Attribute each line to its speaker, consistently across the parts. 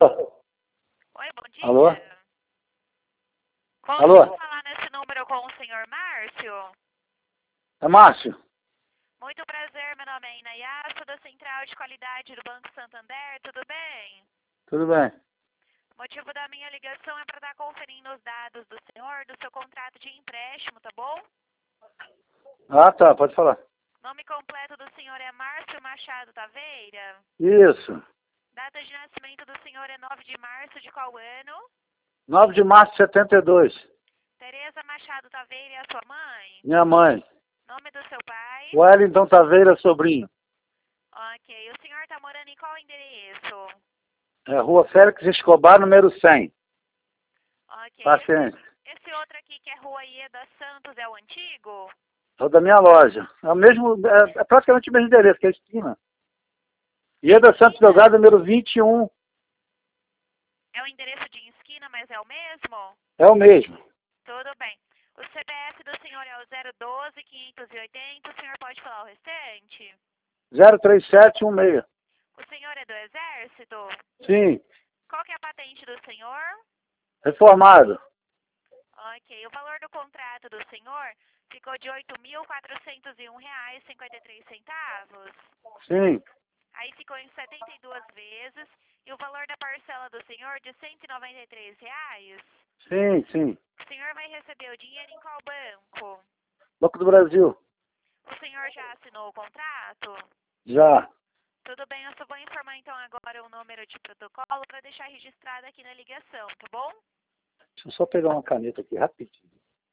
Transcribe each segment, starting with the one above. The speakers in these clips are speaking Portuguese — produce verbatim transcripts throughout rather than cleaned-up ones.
Speaker 1: Oi, bom dia.
Speaker 2: Alô?
Speaker 1: Consigo
Speaker 2: Alô?
Speaker 1: falar nesse número com o senhor Márcio?
Speaker 2: É Márcio?
Speaker 1: Muito prazer, meu nome é Inayá, sou da Central de Qualidade do Banco Santander, tudo bem?
Speaker 2: Tudo bem.
Speaker 1: O motivo da minha ligação é para estar conferindo os dados do senhor, do seu contrato de empréstimo, tá bom?
Speaker 2: Ah, tá, pode falar.
Speaker 1: Nome completo do senhor é Márcio Machado Taveira.
Speaker 2: Isso.
Speaker 1: Data de nascimento do senhor é nove de março de qual ano?
Speaker 2: nove de março de setenta e dois.
Speaker 1: Tereza Machado Taveira é a sua mãe?
Speaker 2: Minha mãe.
Speaker 1: Nome do seu pai?
Speaker 2: Wellington Taveira, sobrinho.
Speaker 1: Ok. O senhor está morando em qual endereço?
Speaker 2: É Rua Félix Escobar, número cem.
Speaker 1: Ok.
Speaker 2: Paciência.
Speaker 1: Esse, esse outro aqui que é Rua Ieda Santos é o antigo?
Speaker 2: É o da minha loja. É o mesmo, é, é praticamente o mesmo endereço, que é a esquina. Ieda Santos Delgado, número vinte e um.
Speaker 1: É o endereço de esquina, mas é o mesmo?
Speaker 2: É o mesmo.
Speaker 1: Tudo bem. O C P F do senhor é o zero um dois, quinhentos e oitenta. O senhor pode falar o restante?
Speaker 2: zero três sete um seis.
Speaker 1: O senhor é do Exército?
Speaker 2: Sim.
Speaker 1: Qual que é a patente do senhor?
Speaker 2: Reformado.
Speaker 1: Ok. O valor do contrato do senhor ficou de oito mil quatrocentos e um reais e cinquenta e três centavos.
Speaker 2: Sim.
Speaker 1: Aí ficou em setenta e duas vezes. E o valor da parcela do senhor de cento e noventa e três reais.
Speaker 2: Sim, sim.
Speaker 1: O senhor vai receber o dinheiro em qual banco?
Speaker 2: Banco do Brasil.
Speaker 1: O senhor já assinou o contrato?
Speaker 2: Já.
Speaker 1: Tudo bem, eu só vou informar então agora o número de protocolo para deixar registrado aqui na ligação, tá bom?
Speaker 2: Deixa eu só pegar uma caneta aqui, rapidinho.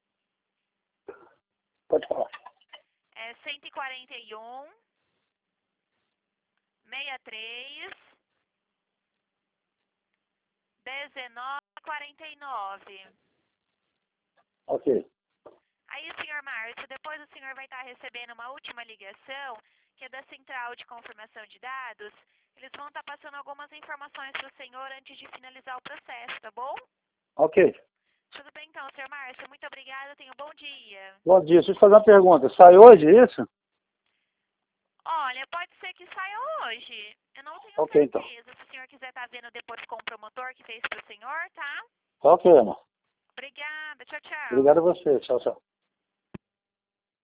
Speaker 2: Pode falar.
Speaker 1: É cento e quarenta e um, sessenta e três, dezenove, quarenta e nove.
Speaker 2: Ok.
Speaker 1: Aí, senhor Márcio, depois o senhor vai estar recebendo uma última ligação, que é da Central de Confirmação de Dados. Eles vão estar passando algumas informações para o senhor antes de finalizar o processo, tá bom?
Speaker 2: Ok.
Speaker 1: Tudo bem então, senhor Márcio. Muito obrigada. Tenha um bom dia.
Speaker 2: Bom dia. Deixa eu te fazer uma pergunta. Sai hoje isso?
Speaker 1: Olha, pode ser que saia hoje. Eu não tenho
Speaker 2: Ok, então.
Speaker 1: certeza. Se o senhor quiser estar vendo depois com o promotor que fez para o senhor, tá?
Speaker 2: Ok, amor.
Speaker 1: Obrigada. Tchau, tchau.
Speaker 2: Obrigado a você. Tchau, tchau.